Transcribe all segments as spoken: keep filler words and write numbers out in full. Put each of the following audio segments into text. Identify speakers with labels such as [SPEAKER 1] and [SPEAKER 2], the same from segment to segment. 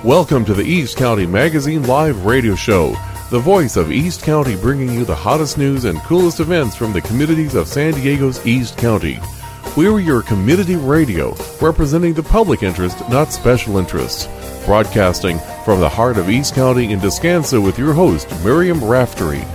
[SPEAKER 1] Welcome to the East County Magazine Live Radio Show, the voice of East County, bringing you the hottest news and coolest events from the communities of San Diego's East County. We're your community radio, representing the public interest, not special interests. Broadcasting from the heart of East County in Descanso with your host, Miriam Raftery.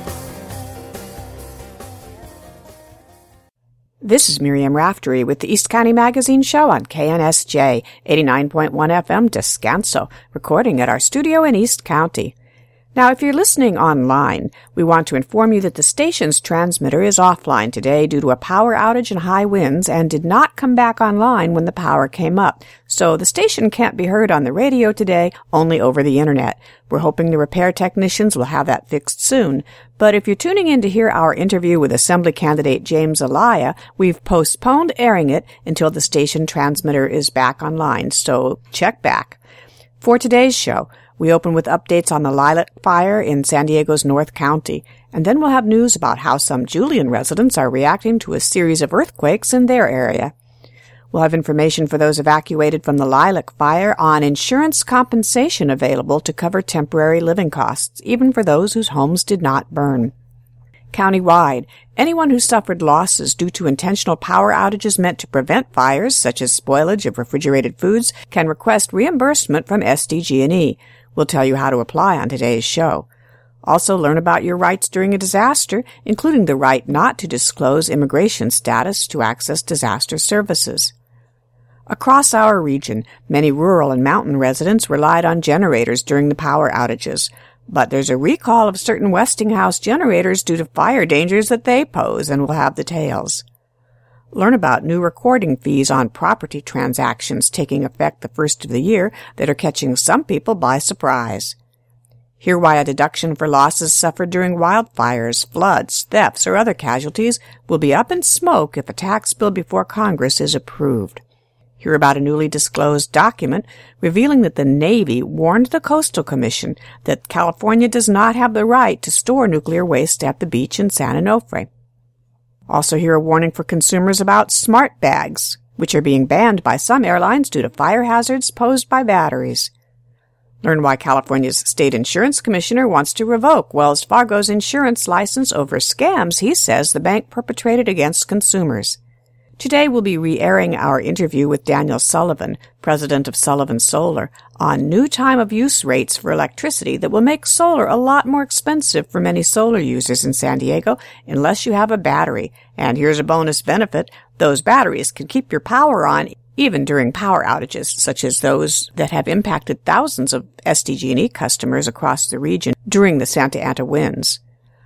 [SPEAKER 2] This is Miriam Raftery with the East County Magazine Show on K N S J, eighty-nine point one F M Descanso, recording at our studio in East County. Now, if you're listening online, we want to inform you that the station's transmitter is offline today due to a power outage and high winds and did not come back online when the power came up. So the station can't be heard on the radio today, only over the internet. We're hoping the repair technicians will have that fixed soon. But if you're tuning in to hear our interview with Assembly candidate James Elia, we've postponed airing it until the station transmitter is back online, so check back. For today's show, we open with updates on the Lilac Fire in San Diego's North County, and then we'll have news about how some Julian residents are reacting to a series of earthquakes in their area. We'll have information for those evacuated from the Lilac Fire on insurance compensation available to cover temporary living costs, even for those whose homes did not burn. Countywide, anyone who suffered losses due to intentional power outages meant to prevent fires, such as spoilage of refrigerated foods, can request reimbursement from S D G and E. We'll tell you how to apply on today's show. Also, learn about your rights during a disaster, including the right not to disclose immigration status to access disaster services. Across our region, many rural and mountain residents relied on generators during the power outages. But there's a recall of certain Westinghouse generators due to fire dangers that they pose, and we'll have details. Learn about new recording fees on property transactions taking effect the first of the year that are catching some people by surprise. Hear why a deduction for losses suffered during wildfires, floods, thefts, or other casualties will be up in smoke if a tax bill before Congress is approved. Hear about a newly disclosed document revealing that the Navy warned the Coastal Commission that California does not have the right to store nuclear waste at the beach in San Onofre. Also hear a warning for consumers about smart bags, which are being banned by some airlines due to fire hazards posed by batteries. Learn why California's state insurance commissioner wants to revoke Wells Fargo's insurance license over scams he says the bank perpetrated against consumers. Today we'll be re-airing our interview with Daniel Sullivan, president of Sullivan Solar, on new time-of-use rates for electricity that will make solar a lot more expensive for many solar users in San Diego unless you have a battery. And here's a bonus benefit. Those batteries can keep your power on even during power outages, such as those that have impacted thousands of S D G and E customers across the region during the Santa Ana winds.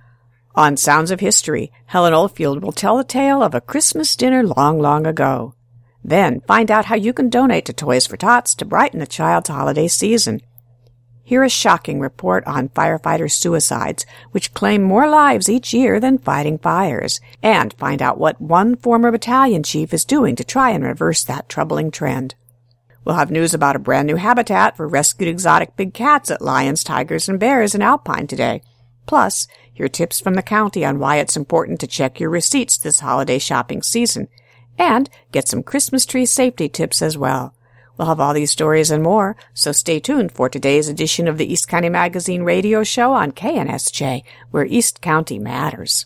[SPEAKER 2] On Sounds of History, Helen Oldfield will tell the tale of a Christmas dinner long, long ago. Then, find out how you can donate to Toys for Tots to brighten a child's holiday season. Hear a shocking report on firefighter suicides, which claim more lives each year than fighting fires. And find out what one former battalion chief is doing to try and reverse that troubling trend. We'll have news about a brand new habitat for rescued exotic big cats at lions, tigers, and bears in Alpine today. Plus, hear tips from the county on why it's important to check your receipts this holiday shopping season. And get some Christmas tree safety tips as well. We'll have all these stories and more, so stay tuned for today's edition of the East County Magazine Radio Show on K N S J, where East County matters.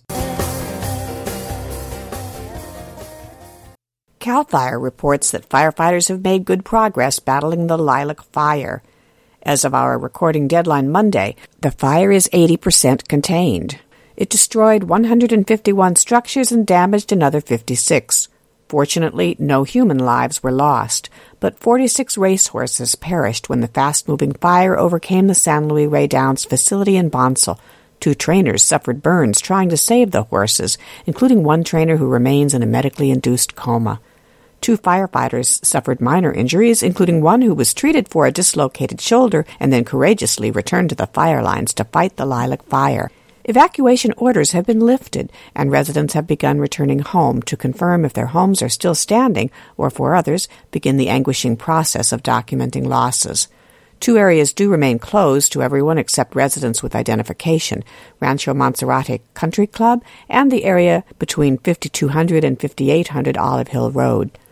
[SPEAKER 2] CAL FIRE reports that firefighters have made good progress battling the Lilac Fire. As of our recording deadline Monday, the fire is eighty percent contained. It destroyed one hundred fifty-one structures and damaged another fifty-six. Fortunately, no human lives were lost, but forty-six racehorses perished when the fast-moving fire overcame the San Luis Rey Downs facility in Bonsall. Two trainers suffered burns trying to save the horses, including one trainer who remains in a medically induced coma. Two firefighters suffered minor injuries, including one who was treated for a dislocated shoulder and then courageously returned to the fire lines to fight the Lilac Fire. Evacuation orders have been lifted, and residents have begun returning home to confirm if their homes are still standing, or for others, begin the anguishing process of documenting losses. Two areas do remain closed to everyone except residents with identification, Rancho Monserrate Country Club and the area between fifty-two hundred and fifty-eight hundred Olive Hill Road.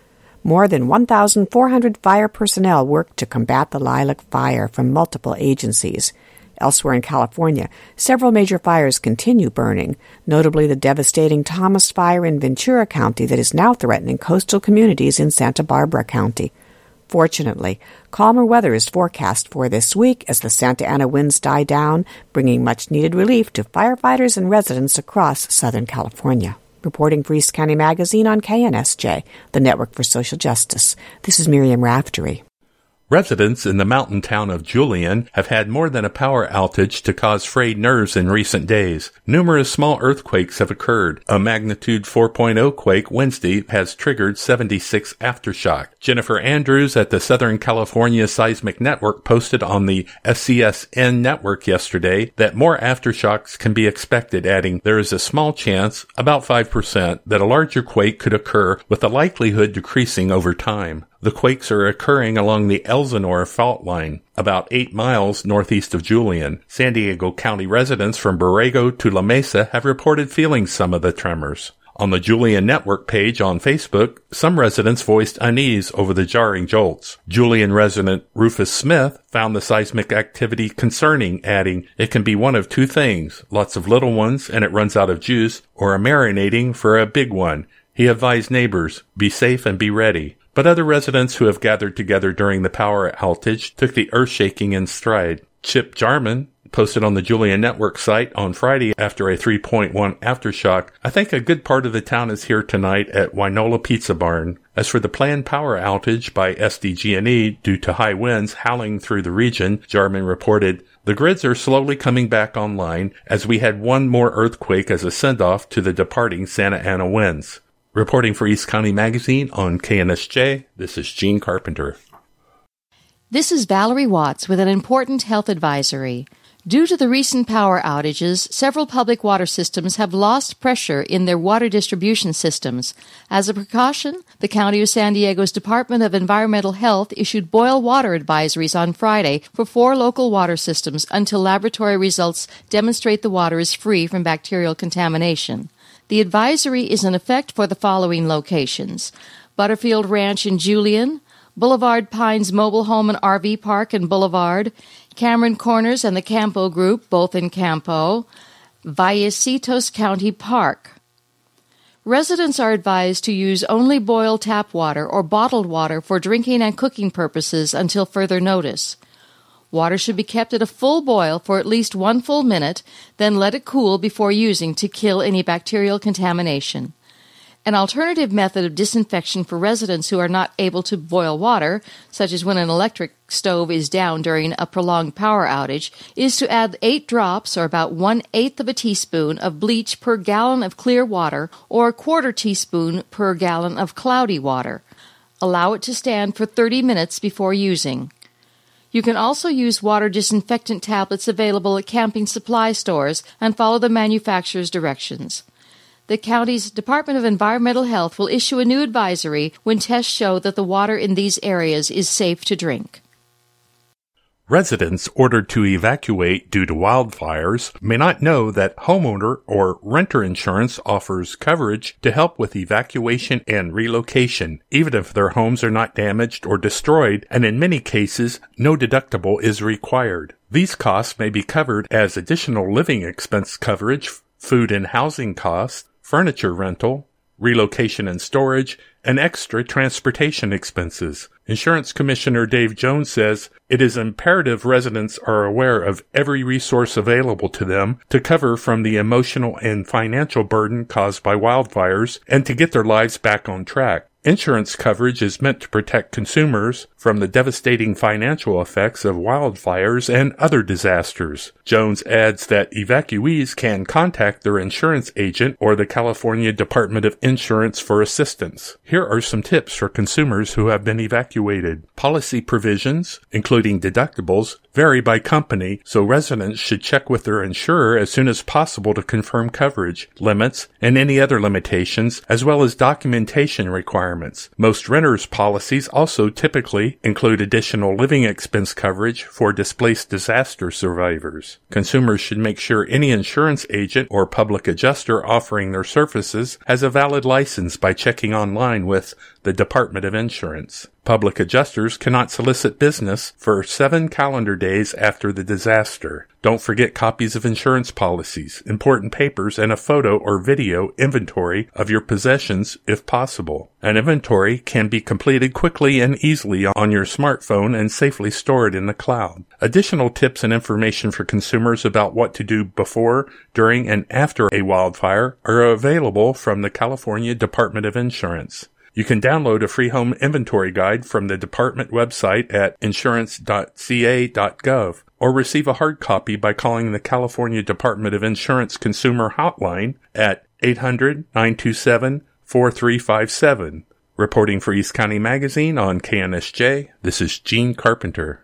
[SPEAKER 2] More than one thousand four hundred fire personnel worked to combat the lilac fire from multiple agencies. Elsewhere in California, several major fires continue burning, notably the devastating Thomas Fire in Ventura County that is now threatening coastal communities in Santa Barbara County. Fortunately, calmer weather is forecast for this week as the Santa Ana winds die down, bringing much-needed relief to firefighters and residents across Southern California. Reporting for East County Magazine on K N S J, the Network for Social Justice. This is Miriam Raftery.
[SPEAKER 3] Residents in the mountain town of Julian have had more than a power outage to cause frayed nerves in recent days. Numerous small earthquakes have occurred. A magnitude four point oh quake Wednesday has triggered seventy-six aftershock. Jennifer Andrews at the Southern California Seismic Network posted on the S C S N network yesterday that more aftershocks can be expected, adding, "There is a small chance, about five percent, that a larger quake could occur, with the likelihood decreasing over time." The quakes are occurring along the Elsinore fault line, about eight miles northeast of Julian. San Diego County residents from Borrego to La Mesa have reported feeling some of the tremors. On the Julian Network page on Facebook, some residents voiced unease over the jarring jolts. Julian resident Rufus Smith found the seismic activity concerning, adding, "It can be one of two things, lots of little ones and it runs out of juice, or a marinating for a big one." He advised neighbors, "Be safe and be ready." But other residents who have gathered together during the power outage took the earth-shaking in stride. Chip Jarman posted on the Julian Network site on Friday after a three point one aftershock, "I think a good part of the town is here tonight at Winola Pizza Barn." As for the planned power outage by S D G and E due to high winds howling through the region, Jarman reported, "The grids are slowly coming back online as we had one more earthquake as a send-off to the departing Santa Ana winds." Reporting for East County Magazine on K N S J, this is Gene Carpenter.
[SPEAKER 4] This is Valerie Watts with an important health advisory. Due to the recent power outages, several public water systems have lost pressure in their water distribution systems. As a precaution, the County of San Diego's Department of Environmental Health issued boil water advisories on Friday for four local water systems until laboratory results demonstrate the water is free from bacterial contamination. The advisory is in effect for the following locations: Butterfield Ranch in Julian, Boulevard Pines Mobile Home and R V Park in Boulevard, Cameron Corners and the Campo Group, both in Campo, Vallecitos County Park. Residents are advised to use only boiled tap water or bottled water for drinking and cooking purposes until further notice. Water should be kept at a full boil for at least one full minute, then let it cool before using to kill any bacterial contamination. An alternative method of disinfection for residents who are not able to boil water, such as when an electric stove is down during a prolonged power outage, is to add eight drops, or about one-eighth of a teaspoon, of bleach per gallon of clear water, or a quarter teaspoon per gallon of cloudy water. Allow it to stand for thirty minutes before using. You can also use water disinfectant tablets available at camping supply stores and follow the manufacturer's directions. The county's Department of Environmental Health will issue a new advisory when tests show that the water in these areas is safe to drink.
[SPEAKER 3] Residents ordered to evacuate due to wildfires may not know that homeowner or renter insurance offers coverage to help with evacuation and relocation, even if their homes are not damaged or destroyed, and in many cases, no deductible is required. These costs may be covered as additional living expense coverage, food and housing costs, furniture rental, relocation and storage, and extra transportation expenses. Insurance Commissioner Dave Jones says it is imperative residents are aware of every resource available to them to cover from the emotional and financial burden caused by wildfires and to get their lives back on track. Insurance coverage is meant to protect consumers from the devastating financial effects of wildfires and other disasters. Jones adds that evacuees can contact their insurance agent or the California Department of Insurance for assistance. Here are some tips for consumers who have been evacuated. Policy provisions, including deductibles, vary by company, so residents should check with their insurer as soon as possible to confirm coverage, limits, and any other limitations, as well as documentation requirements. Most renters' policies also typically include additional living expense coverage for displaced disaster survivors. Consumers should make sure any insurance agent or public adjuster offering their services has a valid license by checking online with the Department of Insurance. Public adjusters cannot solicit business for seven calendar days after the disaster. Don't forget copies of insurance policies, important papers, and a photo or video inventory of your possessions if possible. An inventory can be completed quickly and easily on your smartphone and safely stored in the cloud. Additional tips and information for consumers about what to do before, during, and after a wildfire are available from the California Department of Insurance. You can download a free home inventory guide from the department website at insurance dot c a dot gov or receive a hard copy by calling the California Department of Insurance Consumer Hotline at eight hundred, nine two seven, four three five seven. Reporting for East County Magazine on K N S J, this is Gene Carpenter.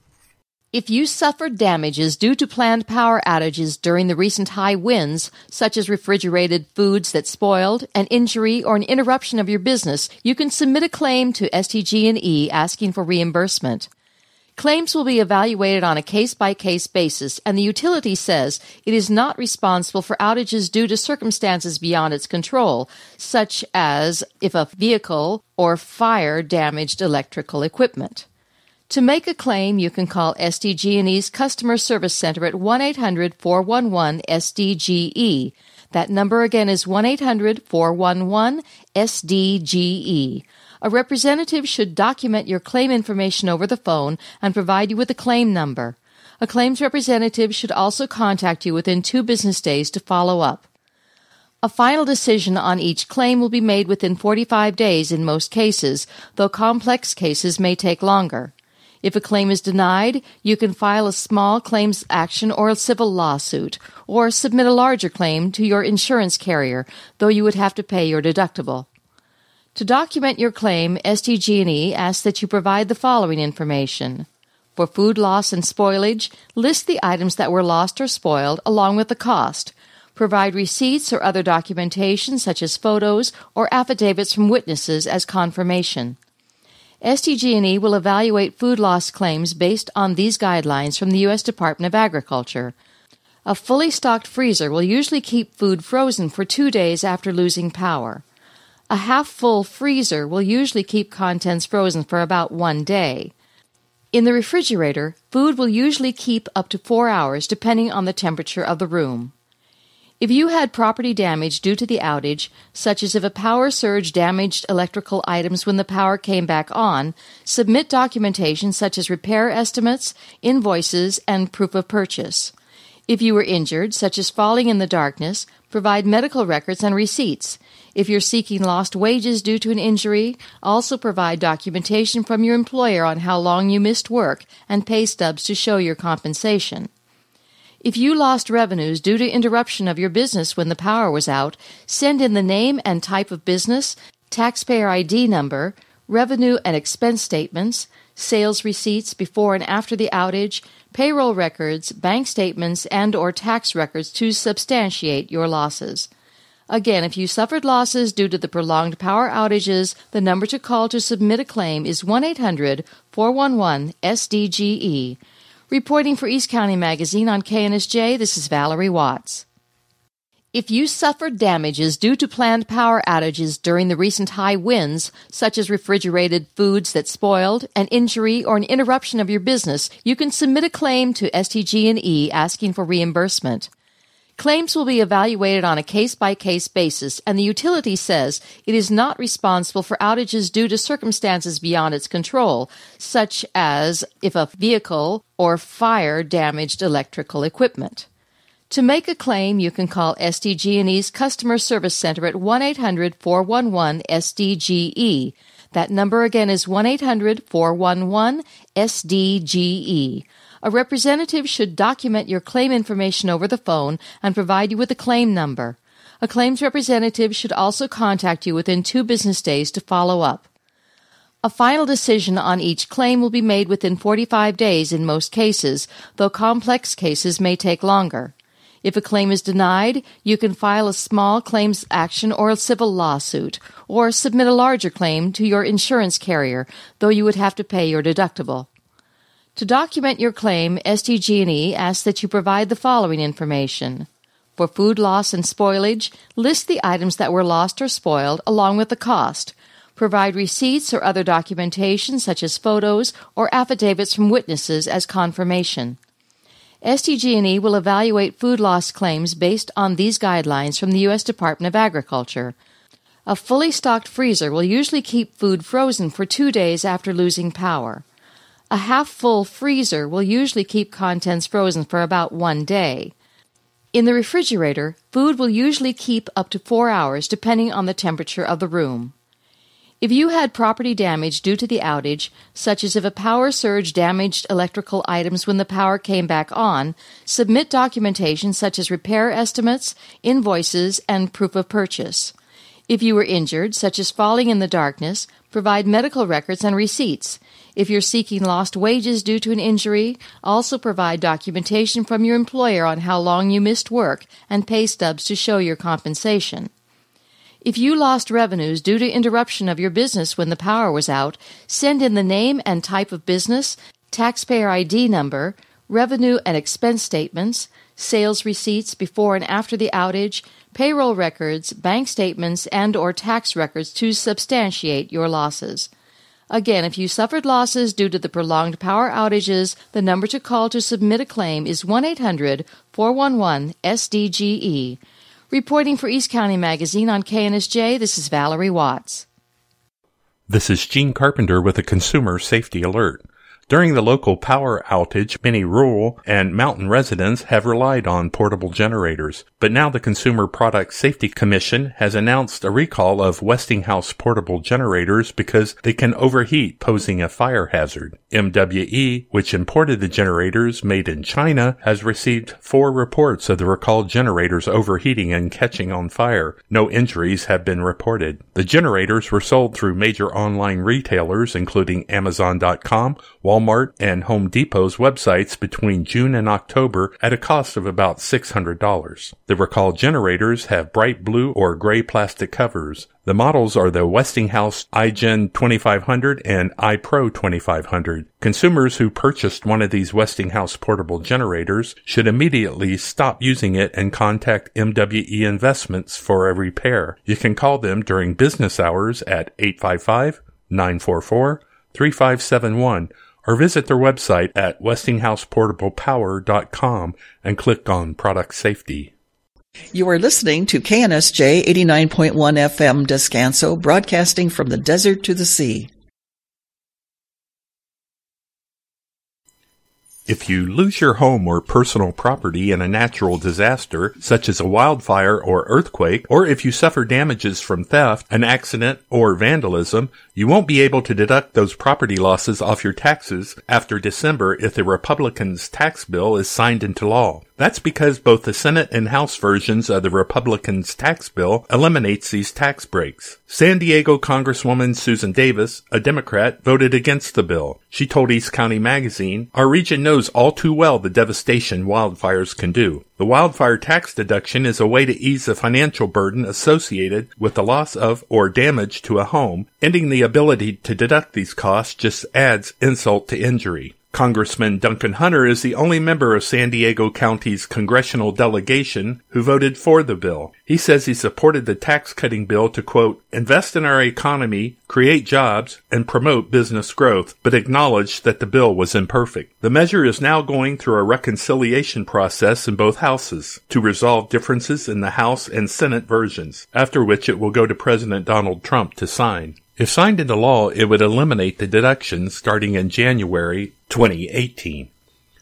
[SPEAKER 4] If you suffered damages due to planned power outages during the recent high winds, such as refrigerated foods that spoiled, an injury, or an interruption of your business, you can submit a claim to S D G and E asking for reimbursement. Claims will be evaluated on a case-by-case basis, and the utility says it is not responsible for outages due to circumstances beyond its control, such as if a vehicle or fire damaged electrical equipment. To make a claim, you can call S D G and E's Customer Service Center at one eight hundred, four one one, S D G E. That number again is one eight hundred, four one one, S D G E. A representative should document your claim information over the phone and provide you with a claim number. A claims representative should also contact you within two business days to follow up. A final decision on each claim will be made within forty-five days in most cases, though complex cases may take longer. If a claim is denied, you can file a small claims action or a civil lawsuit, or submit a larger claim to your insurance carrier, though you would have to pay your deductible. To document your claim, S D G and E asks that you provide the following information. For food loss and spoilage, list the items that were lost or spoiled along with the cost. Provide receipts or other documentation such as photos or affidavits from witnesses as confirmation. S D G and E will evaluate food loss claims based on these guidelines from the U S Department of Agriculture. A fully stocked freezer will usually keep food frozen for two days after losing power. A half-full freezer will usually keep contents frozen for about one day. In the refrigerator, food will usually keep up to four hours depending on the temperature of the room. If you had property damage due to the outage, such as if a power surge damaged electrical items when the power came back on, submit documentation such as repair estimates, invoices, and proof of purchase. If you were injured, such as falling in the darkness, provide medical records and receipts. If you're seeking lost wages due to an injury, also provide documentation from your employer on how long you missed work and pay stubs to show your compensation. If you lost revenues due to interruption of your business when the power was out, send in the name and type of business, taxpayer I D number, revenue and expense statements, sales receipts before and after the outage, payroll records, bank statements, and or tax records to substantiate your losses. Again, if you suffered losses due to the prolonged power outages, the number to call to submit a claim is one eight hundred, four one one, S D G E. Reporting for East County Magazine on K N S J, this is Valerie Watts. If you suffered damages due to planned power outages during the recent high winds, such as refrigerated foods that spoiled, an injury, or an interruption of your business, you can submit a claim to S D G and E asking for reimbursement. Claims will be evaluated on a case-by-case basis, and the utility says it is not responsible for outages due to circumstances beyond its control, such as if a vehicle or fire damaged electrical equipment. To make a claim, you can call S D G and E's Customer Service Center at one eight hundred, four one one, S D G E. That number again is one eight hundred, four one one, S D G E. A representative should document your claim information over the phone and provide you with a claim number. A claims representative should also contact you within two business days to follow up. A final decision on each claim will be made within forty-five days in most cases, though complex cases may take longer. If a claim is denied, you can file a small claims action or a civil lawsuit, or submit a larger claim to your insurance carrier, though you would have to pay your deductible. To document your claim, S D G and E asks that you provide the following information. For food loss and spoilage, list the items that were lost or spoiled along with the cost. Provide receipts or other documentation such as photos or affidavits from witnesses as confirmation. S D G and E will evaluate food loss claims based on these guidelines from the U S Department of Agriculture. A fully stocked freezer will usually keep food frozen for two days after losing power. A half-full freezer will usually keep contents frozen for about one day. In the refrigerator, food will usually keep up to four hours depending on the temperature of the room. If you had property damage due to the outage, such as if a power surge damaged electrical items when the power came back on, submit documentation such as repair estimates, invoices, and proof of purchase. If you were injured, such as falling in the darkness, provide medical records and receipts. If you're seeking lost wages due to an injury, also provide documentation from your employer on how long you missed work and pay stubs to show your compensation. If you lost revenues due to interruption of your business when the power was out, send in the name and type of business, taxpayer I D number, revenue and expense statements, sales receipts before and after the outage, payroll records, bank statements, and or tax records to substantiate your losses. Again, if you suffered losses due to the prolonged power outages, the number to call to submit a claim is one eight hundred, four one one, S D G E. Reporting for East County Magazine on K N S J, this is Valerie Watts.
[SPEAKER 3] This is Gene Carpenter with a consumer safety alert. During the local power outage, many rural and mountain residents have relied on portable generators. But now the Consumer Product Safety Commission has announced a recall of Westinghouse portable generators because they can overheat, posing a fire hazard. M W E, which imported the generators made in China, has received four reports of the recalled generators overheating and catching on fire. No injuries have been reported. The generators were sold through major online retailers, including Amazon dot com, Walmart, and Home Depot's websites between June and October at a cost of about six hundred dollars. The recalled generators have bright blue or gray plastic covers. The models are the Westinghouse iGen twenty-five hundred and iPro twenty-five hundred. Consumers who purchased one of these Westinghouse portable generators should immediately stop using it and contact M W E Investments for a repair. You can call them during business hours at eight five five, nine four four, three five seven one or visit their website at westinghouse portable power dot com and click on Product Safety.
[SPEAKER 5] You are listening to K N S J eighty-nine point one F M Descanso, broadcasting from the desert to the sea.
[SPEAKER 3] If you lose your home or personal property in a natural disaster, such as a wildfire or earthquake, or if you suffer damages from theft, an accident, or vandalism, you won't be able to deduct those property losses off your taxes after December if the Republicans' tax bill is signed into law. That's because both the Senate and House versions of the Republicans' tax bill eliminates these tax breaks. San Diego Congresswoman Susan Davis, a Democrat, voted against the bill. She told East County Magazine, "Our region knows all too well the devastation wildfires can do. The wildfire tax deduction is a way to ease the financial burden associated with the loss of or damage to a home. Ending the ability to deduct these costs just adds insult to injury." Congressman Duncan Hunter is the only member of San Diego County's congressional delegation who voted for the bill. He says he supported the tax-cutting bill to, quote, invest in our economy, create jobs, and promote business growth, but acknowledged that the bill was imperfect. The measure is now going through a reconciliation process in both houses to resolve differences in the House and Senate versions, after which it will go to President Donald Trump to sign. If signed into law, it would eliminate the deduction starting in January twenty eighteen.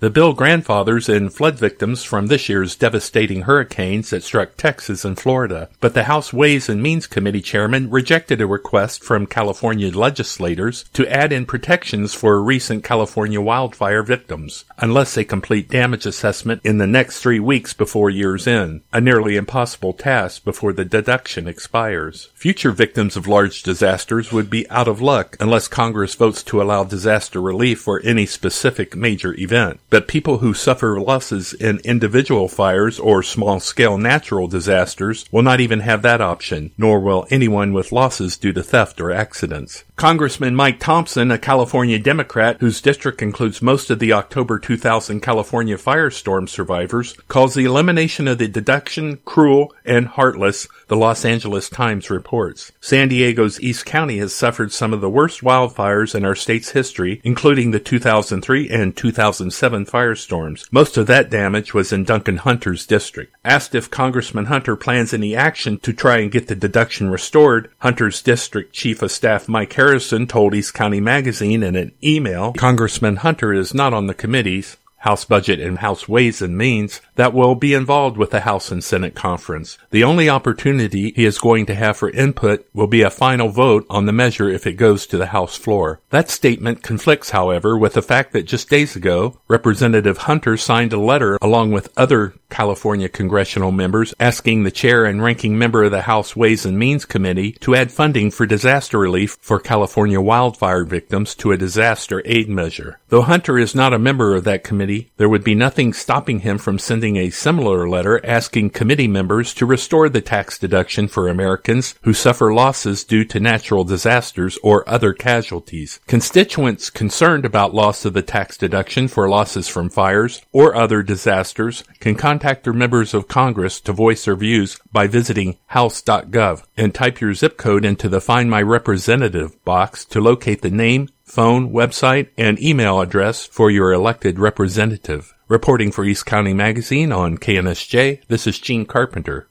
[SPEAKER 3] The Bill grandfathers and flood victims from this year's devastating hurricanes that struck Texas and Florida, but the House Ways and Means Committee chairman rejected a request from California legislators to add in protections for recent California wildfire victims, unless they complete damage assessment in the next three weeks before year's end, a nearly impossible task before the deduction expires. Future victims of large disasters would be out of luck unless Congress votes to allow disaster relief for any specific major event. But people who suffer losses in individual fires or small-scale natural disasters will not even have that option, nor will anyone with losses due to theft or accidents. Congressman Mike Thompson, a California Democrat whose district includes most of the October two thousand California firestorm survivors, calls the elimination of the deduction cruel and heartless, the Los Angeles Times reports. San Diego's East County has suffered some of the worst wildfires in our state's history, including the two thousand three and two thousand seven firestorms. Most of that damage was in Duncan Hunter's district. Asked if Congressman Hunter plans any action to try and get the deduction restored, Hunter's district chief of staff Mike Harrison told East County Magazine in an email, Congressman Hunter is not on the committees, House Budget and House Ways and Means, that will be involved with the House and Senate conference. The only opportunity he is going to have for input will be a final vote on the measure if it goes to the House floor. That statement conflicts, however, with the fact that just days ago, Representative Hunter signed a letter along with other California congressional members asking the chair and ranking member of the House Ways and Means Committee to add funding for disaster relief for California wildfire victims to a disaster aid measure. Though Hunter is not a member of that committee, there would be nothing stopping him from sending a similar letter asking committee members to restore the tax deduction for Americans who suffer losses due to natural disasters or other casualties. Constituents concerned about loss of the tax deduction for losses from fires or other disasters can contact their members of Congress to voice their views by visiting house dot gov and type your zip code into the Find My Representative box to locate the name, phone, website, and email address for your elected representative. Reporting for East County Magazine on K N S J, this is Gene Carpenter.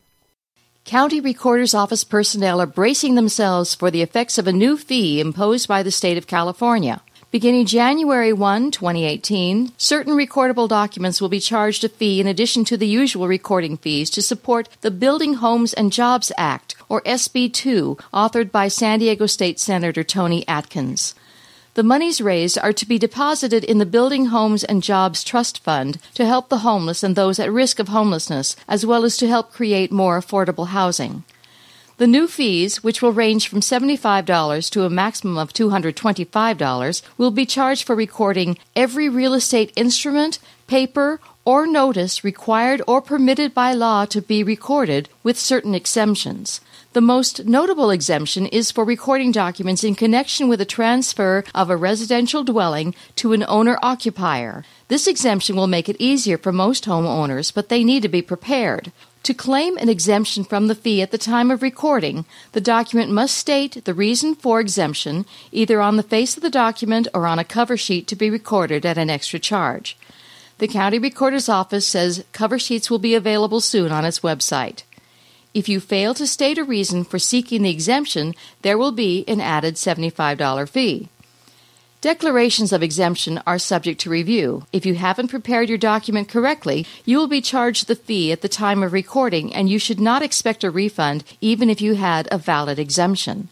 [SPEAKER 4] County Recorder's Office personnel are bracing themselves for the effects of a new fee imposed by the state of California. Beginning January first, twenty eighteen, certain recordable documents will be charged a fee in addition to the usual recording fees to support the Building Homes and Jobs Act, or S B two, authored by San Diego State Senator Tony Atkins. The monies raised are to be deposited in the Building Homes and Jobs Trust Fund to help the homeless and those at risk of homelessness, as well as to help create more affordable housing. The new fees, which will range from seventy-five dollars to a maximum of two hundred twenty-five dollars, will be charged for recording every real estate instrument, paper, or notice required or permitted by law to be recorded, with certain exemptions. The most notable exemption is for recording documents in connection with a transfer of a residential dwelling to an owner-occupier. This exemption will make it easier for most homeowners, but they need to be prepared. To claim an exemption from the fee at the time of recording, the document must state the reason for exemption, either on the face of the document or on a cover sheet to be recorded at an extra charge. The County Recorder's Office says cover sheets will be available soon on its website. If you fail to state a reason for seeking the exemption, there will be an added seventy-five dollars fee. Declarations of exemption are subject to review. If you haven't prepared your document correctly, you will be charged the fee at the time of recording, and you should not expect a refund even if you had a valid exemption.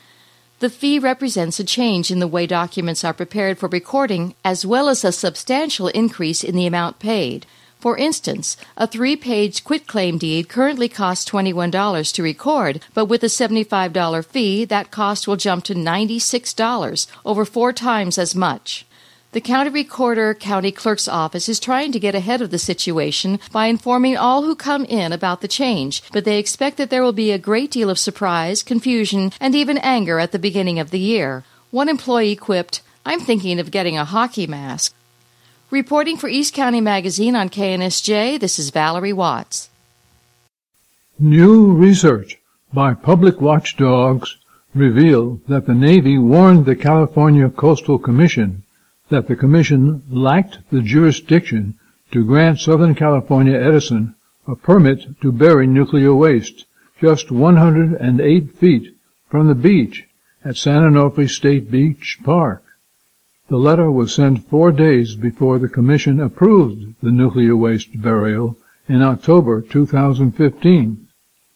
[SPEAKER 4] The fee represents a change in the way documents are prepared for recording, as well as a substantial increase in the amount paid. For instance, a three-page quitclaim deed currently costs twenty-one dollars to record, but with a seventy-five dollars fee, that cost will jump to ninety-six dollars, over four times as much. The County Recorder County Clerk's Office is trying to get ahead of the situation by informing all who come in about the change, but they expect that there will be a great deal of surprise, confusion, and even anger at the beginning of the year. One employee quipped, "I'm thinking of getting a hockey mask." Reporting for East County Magazine on K N S J, this is Valerie Watts.
[SPEAKER 6] New research by public watchdogs revealed that the Navy warned the California Coastal Commission that the Commission lacked the jurisdiction to grant Southern California Edison a permit to bury nuclear waste just one hundred eight feet from the beach at San Onofre State Beach Park. The letter was sent four days before the Commission approved the nuclear waste burial in October two thousand fifteen.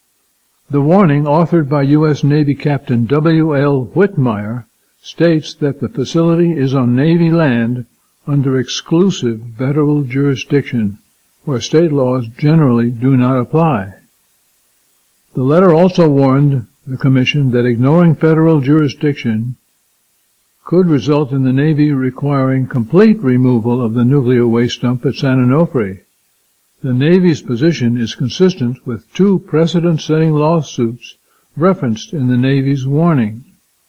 [SPEAKER 6] The warning, authored by U S Navy Captain W L Whitmire, states that the facility is on Navy land under exclusive federal jurisdiction, where state laws generally do not apply. The letter also warned the Commission that ignoring federal jurisdiction could result in the Navy requiring complete removal of the nuclear waste dump at San Onofre. The Navy's position is consistent with two precedent-setting lawsuits referenced in the Navy's warning.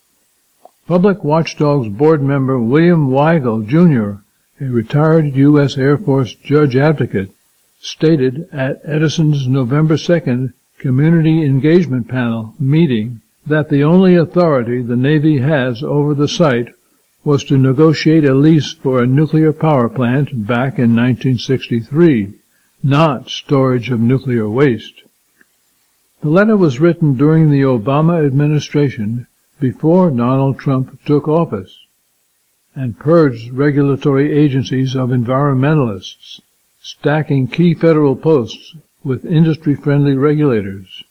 [SPEAKER 6] Public Watchdog's board member William Weigel, Junior, a retired U S Air Force judge advocate, stated at Edison's November second Community Engagement Panel meeting that the only authority the Navy has over the site was to negotiate a lease for a nuclear power plant back in nineteen sixty-three, not storage of nuclear waste. The letter was written during the Obama administration before Donald Trump took office and purged regulatory agencies of environmentalists, stacking key federal posts with industry-friendly regulators.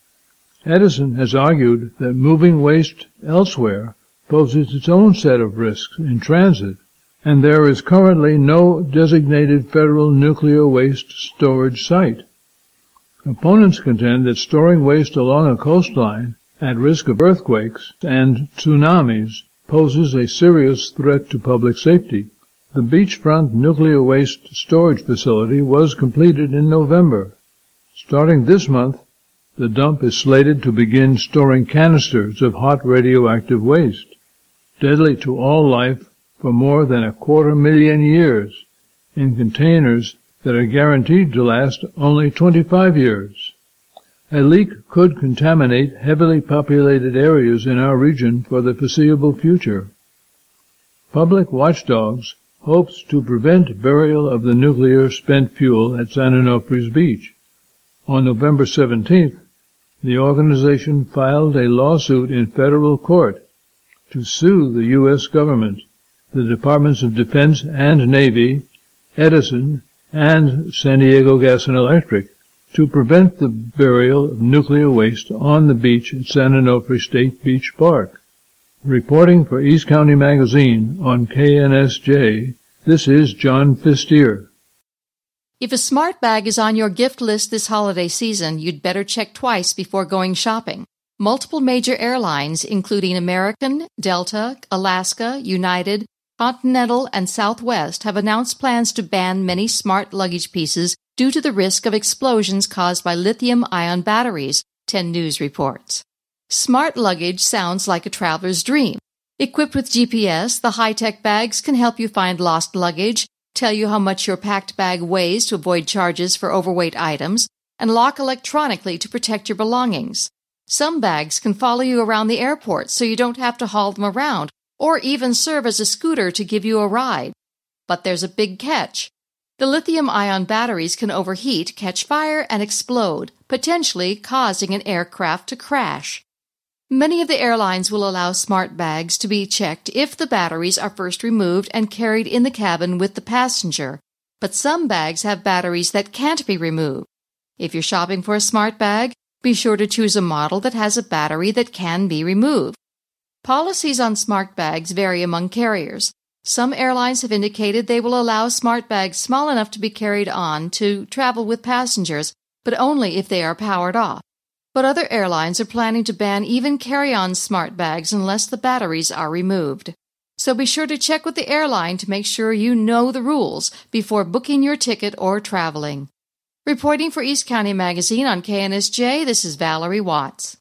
[SPEAKER 6] Edison has argued that moving waste elsewhere poses its own set of risks in transit, and there is currently no designated federal nuclear waste storage site. Opponents contend that storing waste along a coastline at risk of earthquakes and tsunamis poses a serious threat to public safety. The beachfront nuclear waste storage facility was completed in November. Starting this month, the dump is slated to begin storing canisters of hot radioactive waste, deadly to all life for more than a quarter million years, in containers that are guaranteed to last only twenty-five years. A leak could contaminate heavily populated areas in our region for the foreseeable future. Public Watchdogs hopes to prevent burial of the nuclear spent fuel at San Onofre's beach. On November seventeenth, the organization filed a lawsuit in federal court to sue the U S government, the Departments of Defense and Navy, Edison, and San Diego Gas and Electric to prevent the burial of nuclear waste on the beach at San Onofre State Beach Park. Reporting for East County Magazine on K N S J, this is John Fistier.
[SPEAKER 4] If a smart bag is on your gift list this holiday season, you'd better check twice before going shopping. Multiple major airlines, including American, Delta, Alaska, United, Continental, and Southwest, have announced plans to ban many smart luggage pieces due to the risk of explosions caused by lithium-ion batteries, ten News reports. Smart luggage sounds like a traveler's dream. Equipped with G P S, the high-tech bags can help you find lost luggage, tell you how much your packed bag weighs to avoid charges for overweight items, and lock electronically to protect your belongings. Some bags can follow you around the airport so you don't have to haul them around, or even serve as a scooter to give you a ride. But there's a big catch. The lithium-ion batteries can overheat, catch fire, and explode, potentially causing an aircraft to crash. Many of the airlines will allow smart bags to be checked if the batteries are first removed and carried in the cabin with the passenger, but some bags have batteries that can't be removed. If you're shopping for a smart bag, be sure to choose a model that has a battery that can be removed. Policies on smart bags vary among carriers. Some airlines have indicated they will allow smart bags small enough to be carried on to travel with passengers, but only if they are powered off. But other airlines are planning to ban even carry-on smart bags unless the batteries are removed. So be sure to check with the airline to make sure you know the rules before booking your ticket or traveling. Reporting for East County Magazine on K N S J, this is Valerie Watts.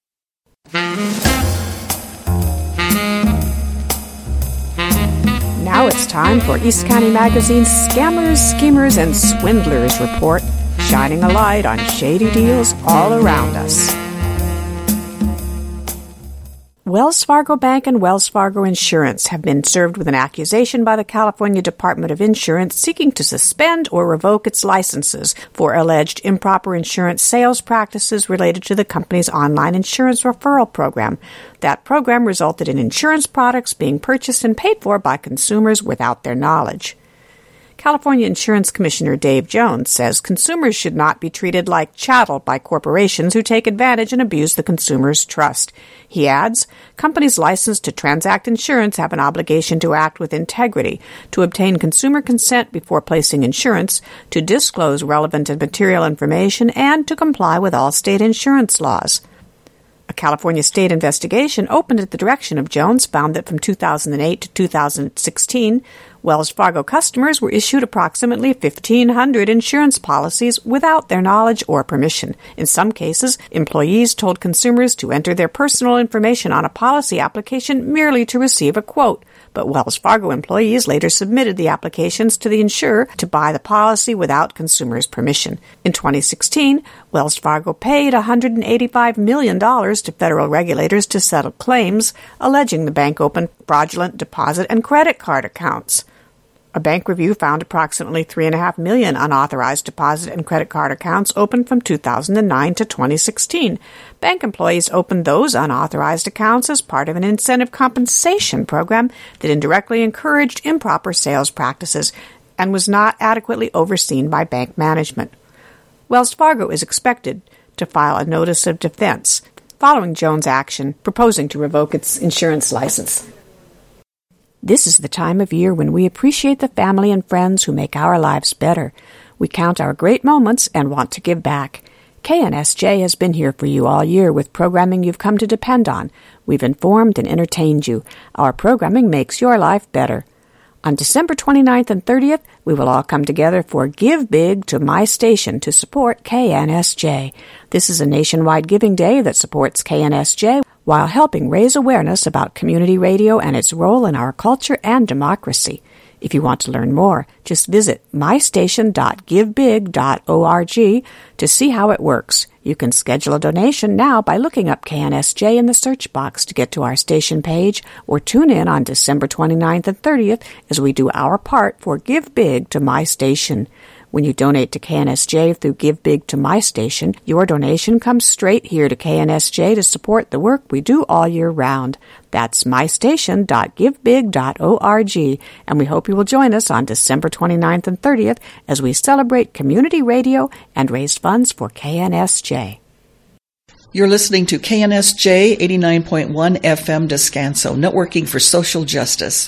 [SPEAKER 2] Now it's time for East County Magazine's Scammers, Schemers, and Swindlers Report, shining a light on shady deals all around us. Wells Fargo Bank and Wells Fargo Insurance have been served with an accusation by the California Department of Insurance seeking to suspend or revoke its licenses for alleged improper insurance sales practices related to the company's online insurance referral program. That program resulted in insurance products being purchased and paid for by consumers without their knowledge. California Insurance Commissioner Dave Jones says consumers should not be treated like chattel by corporations who take advantage and abuse the consumer's trust. He adds, companies licensed to transact insurance have an obligation to act with integrity, to obtain consumer consent before placing insurance, to disclose relevant and material information, and to comply with all state insurance laws. A California state investigation opened at the direction of Jones found that from two thousand eight to two thousand sixteen, Wells Fargo customers were issued approximately fifteen hundred insurance policies without their knowledge or permission. In some cases, employees told consumers to enter their personal information on a policy application merely to receive a quote, but Wells Fargo employees later submitted the applications to the insurer to buy the policy without consumers' permission. In twenty sixteen, Wells Fargo paid one hundred eighty-five million dollars to federal regulators to settle claims alleging the bank opened fraudulent deposit and credit card accounts. A bank review found approximately three point five million unauthorized deposit and credit card accounts opened from two thousand nine to twenty sixteen. Bank employees opened those unauthorized accounts as part of an incentive compensation program that indirectly encouraged improper sales practices and was not adequately overseen by bank management. Wells Fargo is expected to file a notice of defense following Jones' action, proposing to revoke its insurance license. This is the time of year when we appreciate the family and friends who make our lives better. We count our great moments and want to give back. K N S J has been here for you all year with programming you've come to depend on. We've informed and entertained you. Our programming makes your life better. On December twenty-ninth and thirtieth, we will all come together for Give Big to My Station to support K N S J. This is a nationwide giving day that supports K N S J while helping raise awareness about community radio and its role in our culture and democracy. If you want to learn more, just visit my station dot give big dot org to see how it works. You can schedule a donation now by looking up K N S J in the search box to get to our station page, or tune in on December twenty-ninth and thirtieth as we do our part for Give Big to My Station. When you donate to K N S J through Give Big to My Station, your donation comes straight here to K N S J to support the work we do all year round. That's my station dot give big dot org, and we hope you will join us on December twenty-ninth and thirtieth as we celebrate community radio and raise funds for K N S J.
[SPEAKER 5] You're listening to K N S J eighty-nine point one F M Descanso, networking for social justice.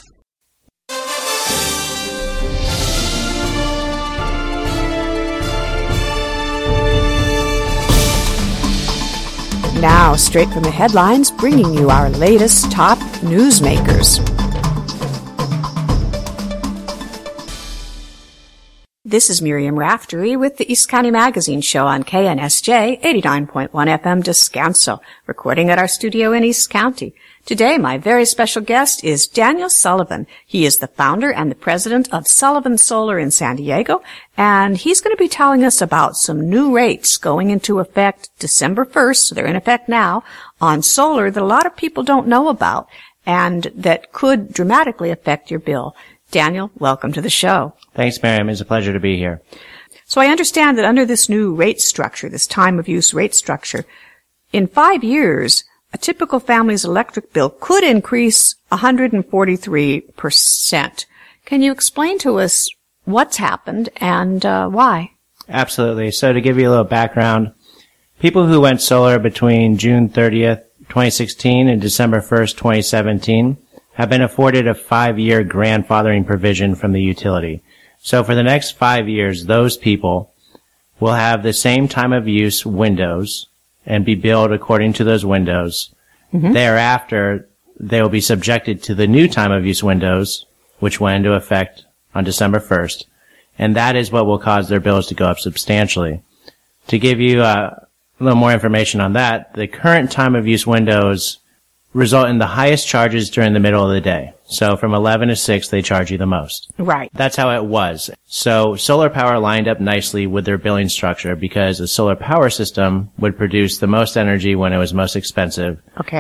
[SPEAKER 2] Now, straight from the headlines, bringing you our latest top newsmakers. This is Miriam Raftery with the East County Magazine Show on K N S J eighty-nine point one F M Descanso, recording at our studio in East County. Today, my very special guest is Daniel Sullivan. He is the founder and the president of Sullivan Solar in San Diego, and he's going to be telling us about some new rates going into effect December first, so they're in effect now, on solar that a lot of people don't know about and that could dramatically affect your bill. Daniel, welcome to the show.
[SPEAKER 7] Thanks, Miriam. It's a pleasure to be here.
[SPEAKER 2] So I understand that under this new rate structure, this time of use rate structure, in five years, a typical family's electric bill could increase one hundred forty-three percent. Can you explain to us what's happened and uh, why?
[SPEAKER 7] Absolutely. So to give you a little background, people who went solar between June thirtieth, twenty sixteen and December first, twenty seventeen have been afforded a five-year grandfathering provision from the utility. So for the next five years, those people will have the same time of use windows and be billed according to those windows. Mm-hmm. Thereafter, they will be subjected to the new time of use windows, which went into effect on December first. And that is what will cause their bills to go up substantially. To give you uh, a little more information on that, the current time of use windows result in the highest charges during the middle of the day. So from eleven to six, they charge you the most.
[SPEAKER 2] Right.
[SPEAKER 7] That's how it was. So solar power lined up nicely with their billing structure because the solar power system would produce the most energy when it was most expensive.
[SPEAKER 2] Okay.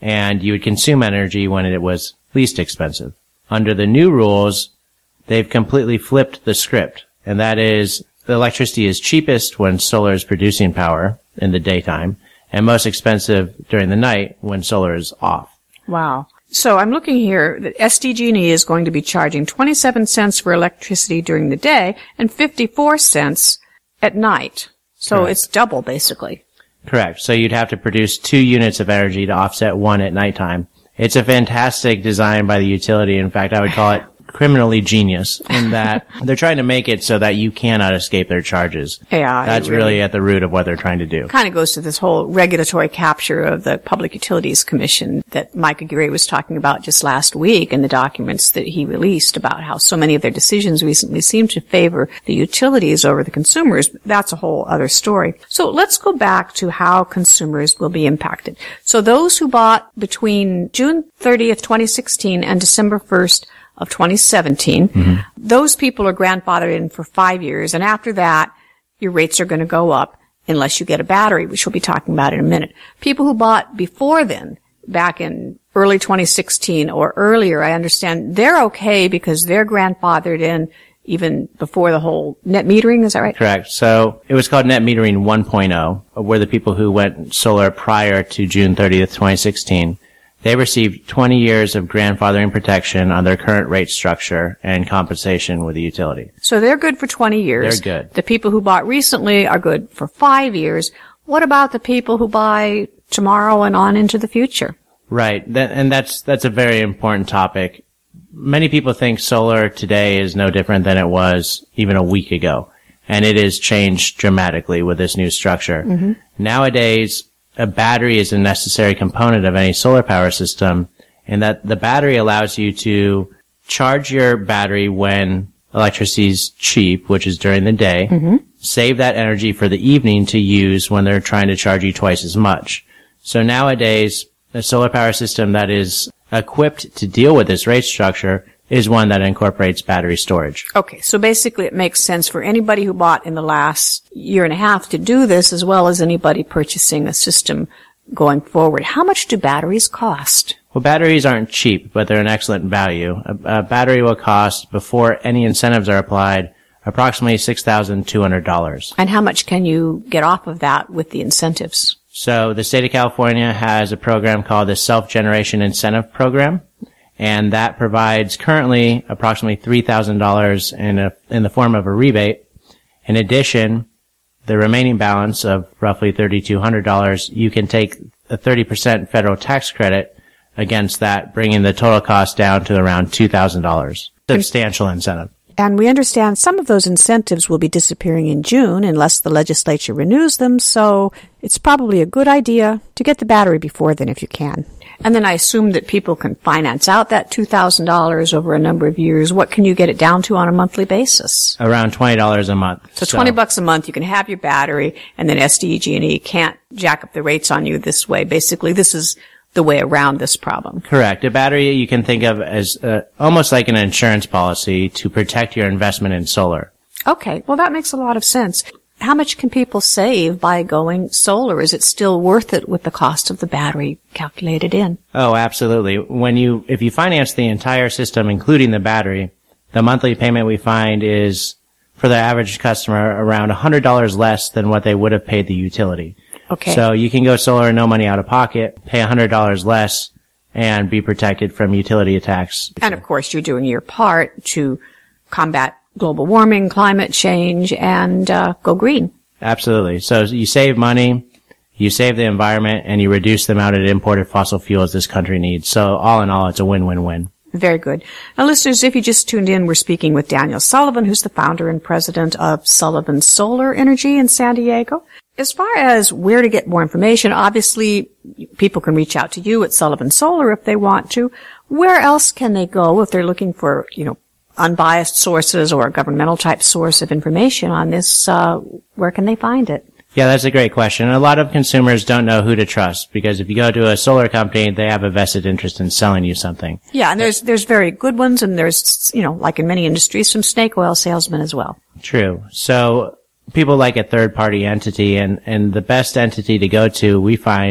[SPEAKER 7] and you would consume energy when it was least expensive. Under the new rules, they've completely flipped the script, and that is the electricity is cheapest when solar is producing power in the daytime and most expensive during the night when solar is off.
[SPEAKER 2] Wow. So I'm looking here that S D G and E is going to be charging twenty-seven cents for electricity during the day and fifty-four cents at night. So
[SPEAKER 7] Correct.
[SPEAKER 2] It's double, basically.
[SPEAKER 7] Correct. So you'd have to produce two units of energy to offset one at nighttime. It's a fantastic design by the utility. In fact, I would call it criminally genius in that they're trying to make it so that you cannot escape their charges.
[SPEAKER 2] Yeah,
[SPEAKER 7] That's
[SPEAKER 2] really,
[SPEAKER 7] really at the root of what they're trying to do.
[SPEAKER 2] Kind of goes to this whole regulatory capture of the Public Utilities Commission that Mike Aguirre was talking about just last week in the documents that he released about how so many of their decisions recently seem to favor the utilities over the consumers. That's a whole other story. So let's go back to how consumers will be impacted. So those who bought between June thirtieth, twenty sixteen and December first, of twenty seventeen. Mm-hmm. Those people are grandfathered in for five years, and after that, your rates are going to go up unless you get a battery, which we'll be talking about in a minute. People who bought before then, back in early twenty sixteen or earlier, I understand they're okay because they're grandfathered in even before the whole net metering, is that right?
[SPEAKER 7] Correct. So it was called net metering one point oh, were the people who went solar prior to June thirtieth, twenty sixteen. They received twenty years of grandfathering protection on their current rate structure and compensation with the utility.
[SPEAKER 2] So they're good for twenty years.
[SPEAKER 7] They're good.
[SPEAKER 2] The people who bought recently are good for five years. What about the people who buy tomorrow and on into the future?
[SPEAKER 7] Right. That, and that's, that's a very important topic. Many people think solar today is no different than it was even a week ago. And it has changed dramatically with this new structure. Mm-hmm. Nowadays, a battery is a necessary component of any solar power system, and that the battery allows you to charge your battery when electricity is cheap, which is during the day, mm-hmm. save that energy for the evening to use when they're trying to charge you twice as much. So nowadays, a solar power system that is equipped to deal with this rate structure is one that incorporates battery storage.
[SPEAKER 2] Okay, so basically it makes sense for anybody who bought in the last year and a half to do this, as well as anybody purchasing a system going forward. How much do batteries cost?
[SPEAKER 7] Well, batteries aren't cheap, but they're an excellent value. A, a battery will cost, before any incentives are applied, approximately six thousand two hundred dollars.
[SPEAKER 2] And how much can you get off of that with the incentives?
[SPEAKER 7] So the state of California has a program called the Self-Generation Incentive Program. And that provides currently approximately three thousand dollars in a, in the form of a rebate. In addition, the remaining balance of roughly three thousand two hundred dollars, you can take a thirty percent federal tax credit against that, bringing the total cost down to around two thousand dollars. Substantial incentive.
[SPEAKER 2] And we understand some of those incentives will be disappearing in June unless the legislature renews them, so it's probably a good idea to get the battery before then if you can. And then I assume that people can finance out that two thousand dollars over a number of years. What can you get it down to on a monthly basis?
[SPEAKER 7] Around twenty dollars a month.
[SPEAKER 2] So, so twenty bucks a month, you can have your battery, and then S D G and E can't jack up the rates on you this way. Basically, this is the way around this problem.
[SPEAKER 7] Correct. A battery you can think of as uh, almost like an insurance policy to protect your investment in solar.
[SPEAKER 2] Okay. Well, that makes a lot of sense. How much can people save by going solar? Is it still worth it with the cost of the battery calculated in?
[SPEAKER 7] Oh, absolutely. When you, if you finance the entire system, including the battery, the monthly payment we find is, for the average customer, around one hundred dollars less than what they would have paid the utility.
[SPEAKER 2] Okay.
[SPEAKER 7] So you can go solar, no money out of pocket, pay one hundred dollars less, and be protected from utility attacks.
[SPEAKER 2] And of course, you're doing your part to combat global warming, climate change, and uh, go green.
[SPEAKER 7] Absolutely. So you save money, you save the environment, and you reduce the amount of imported fossil fuels this country needs. So all in all, it's a win-win-win.
[SPEAKER 2] Very good. Now, listeners, if you just tuned in, we're speaking with Daniel Sullivan, who's the founder and president of Sullivan Solar Energy in San Diego. As far as where to get more information, obviously, people can reach out to you at Sullivan Solar if they want to. Where else can they go if they're looking for, you know, unbiased sources or a governmental type source of information on this? Uh, where can they find it?
[SPEAKER 7] Yeah, that's a great question. A lot of consumers don't know who to trust because if you go to a solar company, they have a vested interest in selling you something.
[SPEAKER 2] Yeah, and there's there's very good ones, and there's, you know, like in many industries, some snake oil salesmen as well.
[SPEAKER 7] True. So people like a third-party entity, and, and the best entity to go to, we find,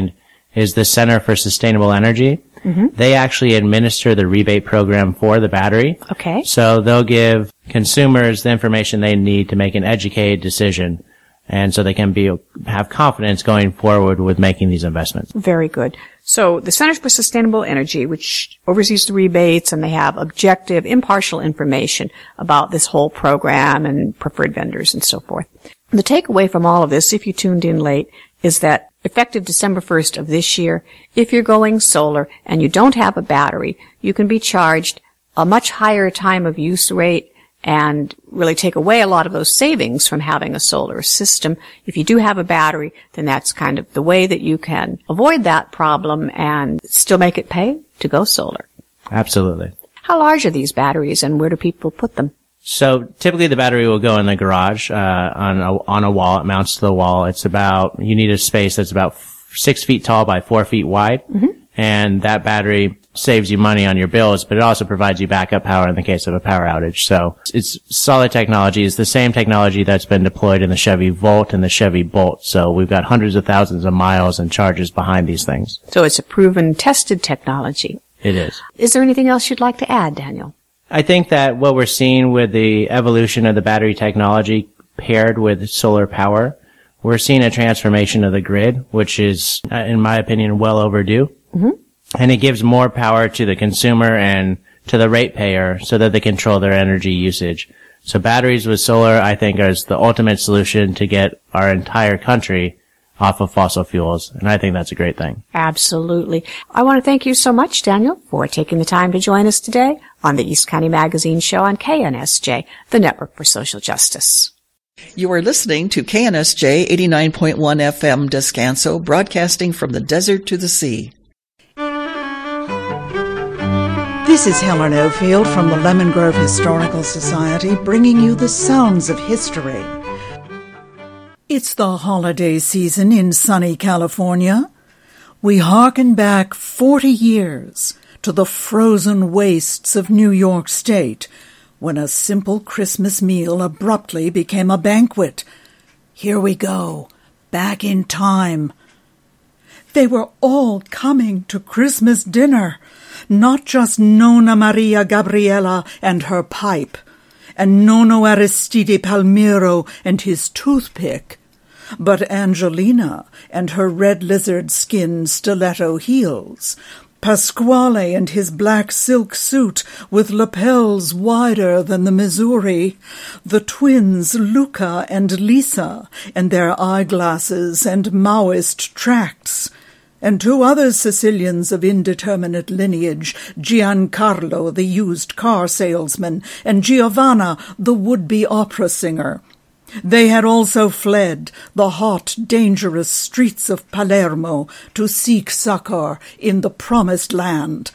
[SPEAKER 7] is the Center for Sustainable Energy. Mm-hmm. They actually administer the rebate program for the battery.
[SPEAKER 2] Okay.
[SPEAKER 7] So they'll give consumers the information they need to make an educated decision, and so they can be have confidence going forward with making these investments.
[SPEAKER 2] Very good. So the Center for Sustainable Energy, which oversees the rebates, and they have objective, impartial information about this whole program and preferred vendors and so forth. The takeaway from all of this, if you tuned in late, is that effective December first of this year, if you're going solar and you don't have a battery, you can be charged a much higher time of use rate and really take away a lot of those savings from having a solar system. If you do have a battery, then that's kind of the way that you can avoid that problem and still make it pay to go solar.
[SPEAKER 7] Absolutely.
[SPEAKER 2] How large are these batteries and where do people put them?
[SPEAKER 7] So typically the battery will go in the garage, uh, on a, on a wall. It mounts to the wall. It's about, you need a space that's about f- six feet tall by four feet wide. Mm-hmm. And that battery saves you money on your bills, but it also provides you backup power in the case of a power outage. So it's solid technology. It's the same technology that's been deployed in the Chevy Volt and the Chevy Bolt. So we've got hundreds of thousands of miles and charges behind these things.
[SPEAKER 2] So it's a proven, tested technology.
[SPEAKER 7] It is.
[SPEAKER 2] Is there anything else you'd like to add, Daniel?
[SPEAKER 7] I think that what we're seeing with the evolution of the battery technology paired with solar power, we're seeing a transformation of the grid, which is, in my opinion, well overdue. Mm-hmm. And it gives more power to the consumer and to the ratepayer so that they control their energy usage. So batteries with solar, I think, is the ultimate solution to get our entire country off of fossil fuels. And I think that's a great thing.
[SPEAKER 2] Absolutely. I want to thank you so much, Daniel, for taking the time to join us today on the East County Magazine Show on K N S J, the Network for Social Justice.
[SPEAKER 5] You are listening to K N S J eighty-nine point one F M Descanso, broadcasting from the desert to the sea.
[SPEAKER 8] This is Helen Ofield from the Lemon Grove Historical Society, bringing you the sounds of history. It's the holiday season in sunny California. We hearken back forty years to the frozen wastes of New York State, when a simple Christmas meal abruptly became a banquet. Here we go, back in time. They were all coming to Christmas dinner, not just Nonna Maria Gabriela and her pipe, and Nonno Aristide Palmiro and his toothpick, but Angelina and her red lizard skin stiletto heels, Pasquale and his black silk suit with lapels wider than the Missouri, the twins Luca and Lisa and their eyeglasses and Maoist tracts, and two other Sicilians of indeterminate lineage, Giancarlo, the used car salesman, and Giovanna, the would-be opera singer. They had also fled the hot, dangerous streets of Palermo to seek succor in the promised land.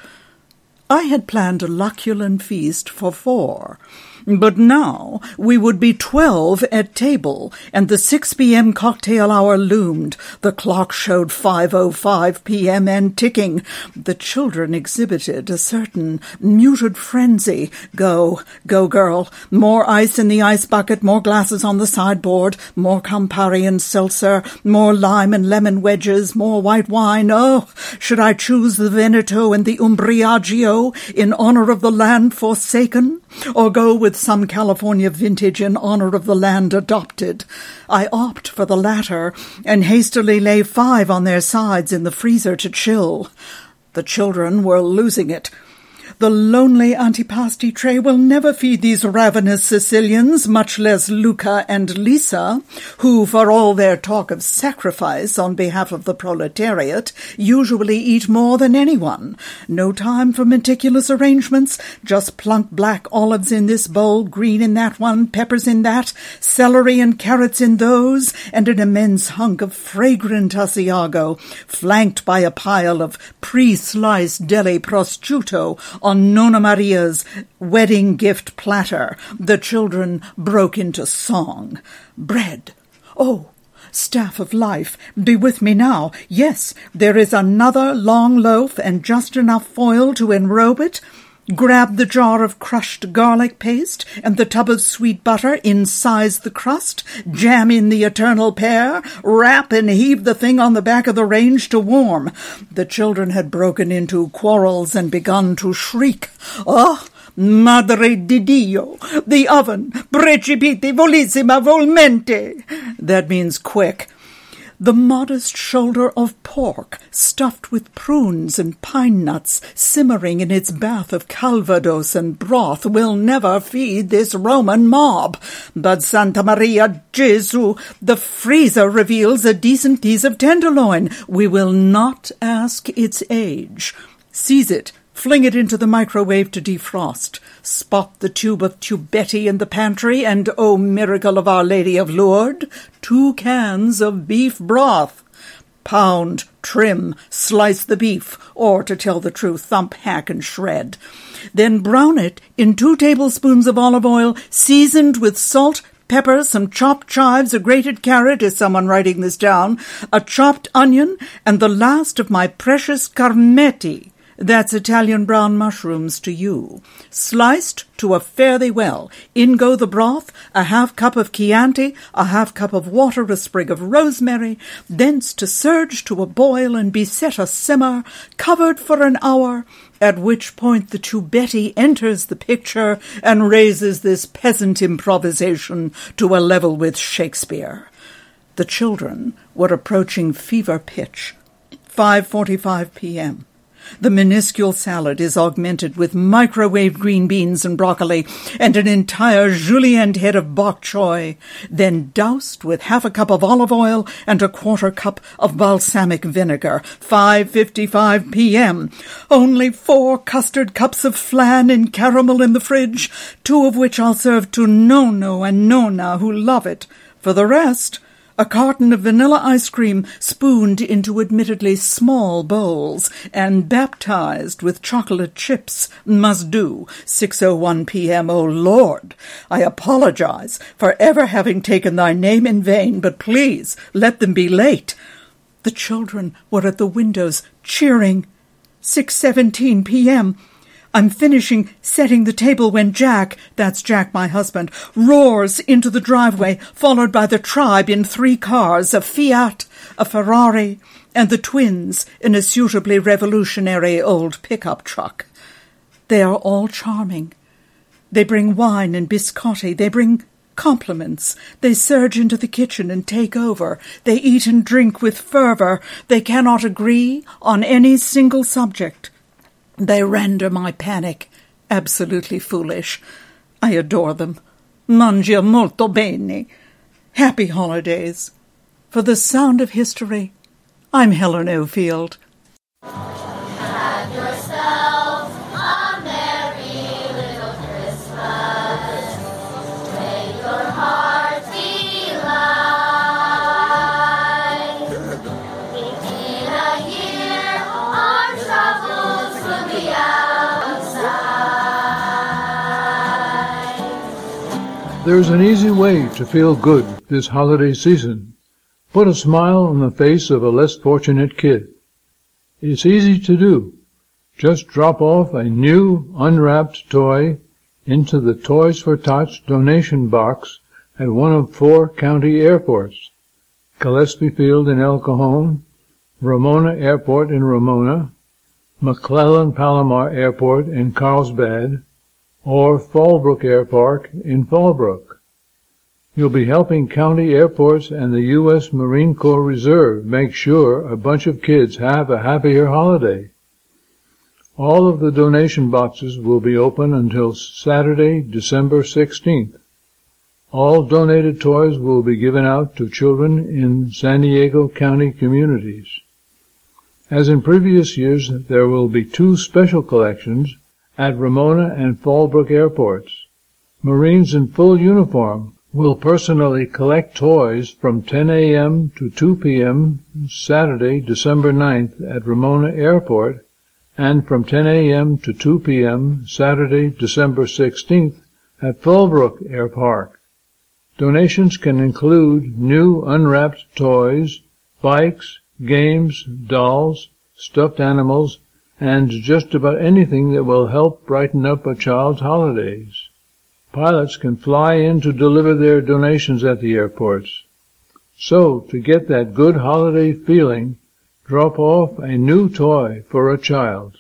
[SPEAKER 8] I had planned a Lucullan feast for four, but now we would be twelve at table, and the six p.m. cocktail hour loomed. The clock showed five oh five p.m. and ticking. The children exhibited a certain muted frenzy. Go, go, girl. More ice in the ice bucket, more glasses on the sideboard, more Campari and seltzer, more lime and lemon wedges, more white wine. Oh, should I choose the Veneto and the Umbriaggio in honor of the land forsaken, or go with some California vintage in honor of the land adopted? I opt for the latter, and hastily lay five on their sides in the freezer to chill. The children were losing it. The lonely antipasti tray will never feed these ravenous Sicilians, much less Luca and Lisa, who, for all their talk of sacrifice on behalf of the proletariat, usually eat more than anyone. No time for meticulous arrangements, just plunk black olives in this bowl, green in that one, peppers in that, celery and carrots in those, and an immense hunk of fragrant Asiago, flanked by a pile of pre-sliced deli prosciutto on Nonna Maria's wedding gift platter. The children broke into song. Bread. Oh, staff of life, be with me now. Yes, there is another long loaf and just enough foil to enrobe it. Grab the jar of crushed garlic paste and the tub of sweet butter, incise the crust, jam in the eternal pear, wrap and heave the thing on the back of the range to warm. The children had broken into quarrels and begun to shriek. Oh, Madre di Dio, the oven, precipiti volissima volmente. That means quick. The modest shoulder of pork, stuffed with prunes and pine nuts, simmering in its bath of calvados and broth, will never feed this Roman mob. But Santa Maria Gesù, the freezer reveals a decent piece of tenderloin. We will not ask its age. Seize it. Fling it into the microwave to defrost. Spot the tube of tubetti in the pantry, and, oh miracle of Our Lady of Lourdes, two cans of beef broth. Pound, trim, slice the beef, or, to tell the truth, thump, hack, and shred. Then brown it in two tablespoons of olive oil, seasoned with salt, pepper, some chopped chives, a grated carrot, is someone writing this down, a chopped onion, and the last of my precious carmetti. That's Italian brown mushrooms to you. Sliced to a fare thee well. In go the broth, a half cup of Chianti, a half cup of water, a sprig of rosemary, thence to surge to a boil and be set a simmer, covered for an hour, at which point the tubetti enters the picture and raises this peasant improvisation to a level with Shakespeare. The children were approaching fever pitch. five forty-five p.m. The minuscule salad is augmented with microwaved green beans and broccoli and an entire julienne head of bok choy, then doused with half a cup of olive oil and a quarter cup of balsamic vinegar. five fifty-five p.m. Only four custard cups of flan in caramel in the fridge, two of which I'll serve to Nono and Nona, who love it. For the rest, a carton of vanilla ice cream spooned into admittedly small bowls and baptized with chocolate chips must do. six oh one p.m. Oh, Lord, I apologize for ever having taken thy name in vain, but please let them be late. The children were at the windows cheering. six seventeen p.m. I'm finishing setting the table when Jack, that's Jack, my husband, roars into the driveway, followed by the tribe in three cars, a Fiat, a Ferrari, and the twins in a suitably revolutionary old pickup truck. They are all charming. They bring wine and biscotti. They bring compliments. They surge into the kitchen and take over. They eat and drink with fervor. They cannot agree on any single subject. They render my panic absolutely foolish. I adore them. Mangia molto bene. Happy holidays. For the sound of history, I'm Helen Ofield.
[SPEAKER 9] Have yourself a merry little Christmas. May your heart be light. In a year, our troubles will be outside.
[SPEAKER 6] There's an easy way to feel good this holiday season. Put a smile on the face of a less fortunate kid. It's easy to do. Just drop off a new, unwrapped toy into the Toys for Tots donation box at one of four county airports: Gillespie Field in El Cajon, Ramona Airport in Ramona, McClellan-Palomar Airport in Carlsbad, or Fallbrook Airpark in Fallbrook. You'll be helping county airports and the U S Marine Corps Reserve make sure a bunch of kids have a happier holiday. All of the donation boxes will be open until Saturday, December sixteenth. All donated toys will be given out to children in San Diego County communities. As in previous years, there will be two special collections at Ramona and Fallbrook airports. Marines in full uniform will personally collect toys from ten a.m. to two p.m. Saturday, December ninth at Ramona Airport, and from ten a.m. to two p.m. Saturday, December sixteenth at Fallbrook Air Park. Donations can include new unwrapped toys, bikes, games, dolls, stuffed animals, and just about anything that will help brighten up a child's holidays. Pilots can fly in to deliver their donations at the airports. So, to get that good holiday feeling, drop off a new toy for a child.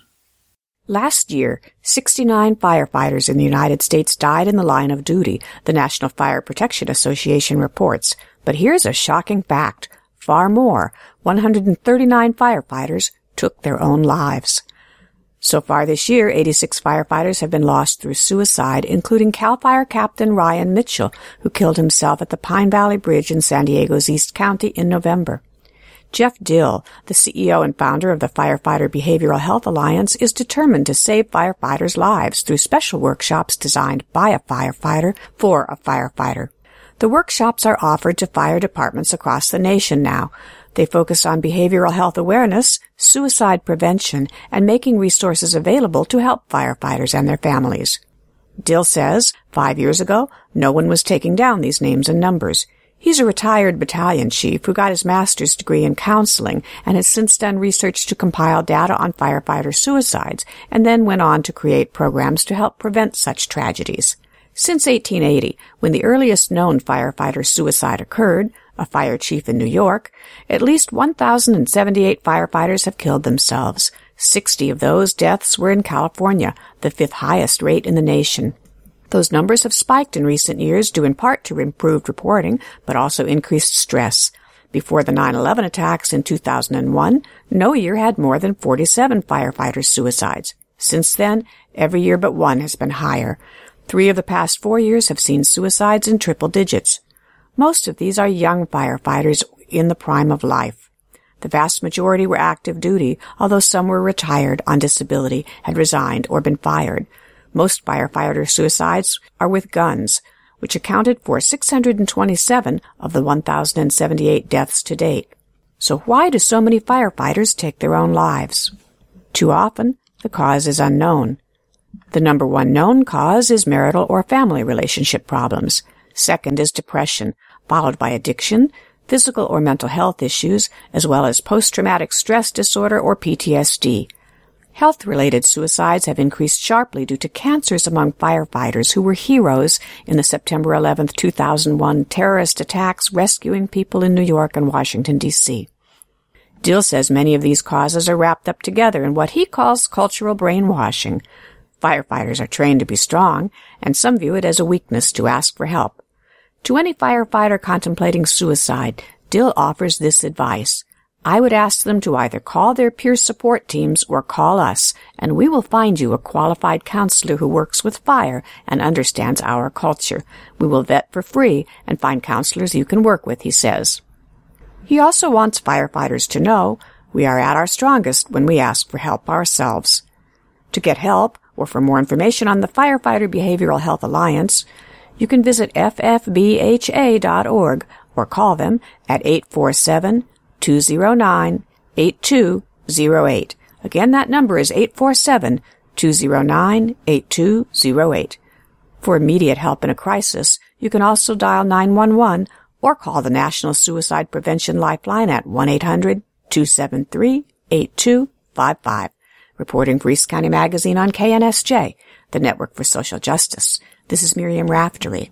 [SPEAKER 2] Last year, sixty-nine firefighters in the United States died in the line of duty, the National Fire Protection Association reports. But here's a shocking fact. Far more, one hundred thirty-nine firefighters took their own lives. So far this year, eighty-six firefighters have been lost through suicide, including CAL FIRE Captain Ryan Mitchell, who killed himself at the Pine Valley Bridge in San Diego's East County in November. Jeff Dill, the C E O and founder of the Firefighter Behavioral Health Alliance, is determined to save firefighters' lives through special workshops designed by a firefighter for a firefighter. The workshops are offered to fire departments across the nation now. They focus on behavioral health awareness, suicide prevention, and making resources available to help firefighters and their families. Dill says, five years ago, no one was taking down these names and numbers. He's a retired battalion chief who got his master's degree in counseling and has since done research to compile data on firefighter suicides and then went on to create programs to help prevent such tragedies. Since eighteen eighty, when the earliest known firefighter suicide occurred, a fire chief in New York, at least one thousand seventy-eight firefighters have killed themselves. Sixty of those deaths were in California, the fifth highest rate in the nation. Those numbers have spiked in recent years due in part to improved reporting, but also increased stress. Before the nine eleven attacks in two thousand one, no year had more than forty-seven firefighter suicides. Since then, every year but one has been higher. Three of the past four years have seen suicides in triple digits. Most of these are young firefighters in the prime of life. The vast majority were active duty, although some were retired, on disability, had resigned, or been fired. Most firefighter suicides are with guns, which accounted for six hundred twenty-seven of the one thousand seventy-eight deaths to date. So why do so many firefighters take their own lives? Too often, the cause is unknown. The number one known cause is marital or family relationship problems. Second is depression, followed by addiction, physical or mental health issues, as well as post-traumatic stress disorder or P T S D. Health-related suicides have increased sharply due to cancers among firefighters who were heroes in the September eleventh, two thousand one terrorist attacks rescuing people in New York and Washington, D C Dill says many of these causes are wrapped up together in what he calls cultural brainwashing. Firefighters are trained to be strong, and some view it as a weakness to ask for help. To any firefighter contemplating suicide, Dill offers this advice. I would ask them to either call their peer support teams or call us, and we will find you a qualified counselor who works with fire and understands our culture. We will vet for free and find counselors you can work with, he says. He also wants firefighters to know we are at our strongest when we ask for help ourselves. To get help, or for more information on the Firefighter Behavioral Health Alliance, you can visit f f b h a dot org or call them at eight four seven, two zero nine, eight two zero eight. Again, that number is eight four seven, two zero nine, eight two zero eight. For immediate help in a crisis, you can also dial nine one one or call the National Suicide Prevention Lifeline at one eight hundred, two seven three, eight two five five. Reporting for East County Magazine on K N S J, the Network for Social Justice. This is Miriam Raftery.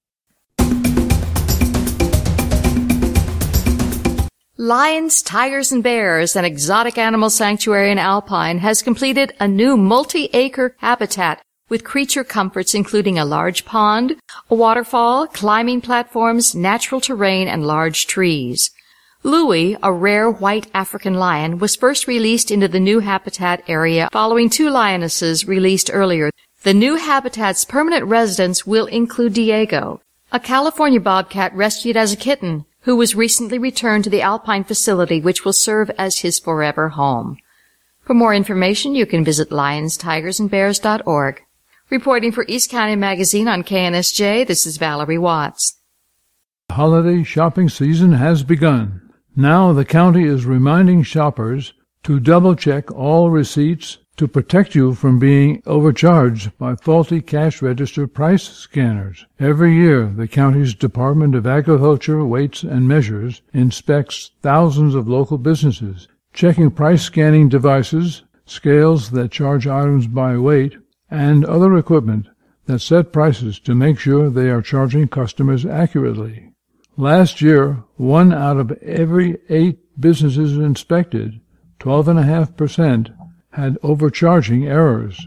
[SPEAKER 4] Lions, Tigers, and Bears, an exotic animal sanctuary in Alpine, has completed a new multi-acre habitat with creature comforts including a large pond, a waterfall, climbing platforms, natural terrain, and large trees. Louis, a rare white African lion, was first released into the new habitat area following two lionesses released earlier. The new habitat's permanent residents will include Diego, a California bobcat rescued as a kitten, who was recently returned to the Alpine facility, which will serve as his forever home. For more information, you can visit lions tigers and bears dot org. Reporting for East County Magazine on K N S J, this is Valerie Watts.
[SPEAKER 6] The holiday shopping season has begun. Now the county is reminding shoppers to double-check all receipts to protect you from being overcharged by faulty cash register price scanners. Every year, the county's Department of Agriculture, Weights and Measures inspects thousands of local businesses. Checking price scanning devices scales that charge items by weight, and other equipment that set prices to make sure they are charging customers accurately. Last year, one out of every eight businesses inspected, twelve point five percent, had overcharging errors.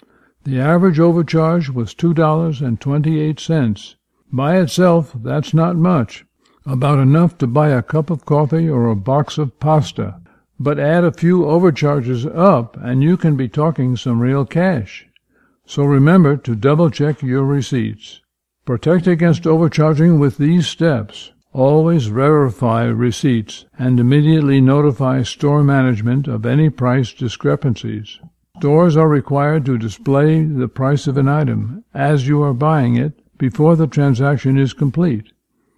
[SPEAKER 6] The average overcharge was two dollars and twenty-eight cents. By itself, that's not much, about enough to buy a cup of coffee or a box of pasta. But add a few overcharges up, and you can be talking some real cash. So remember to double-check your receipts. Protect against overcharging with these steps. Always verify receipts and immediately notify store management of any price discrepancies. Stores are required to display the price of an item as you are buying it before the transaction is complete.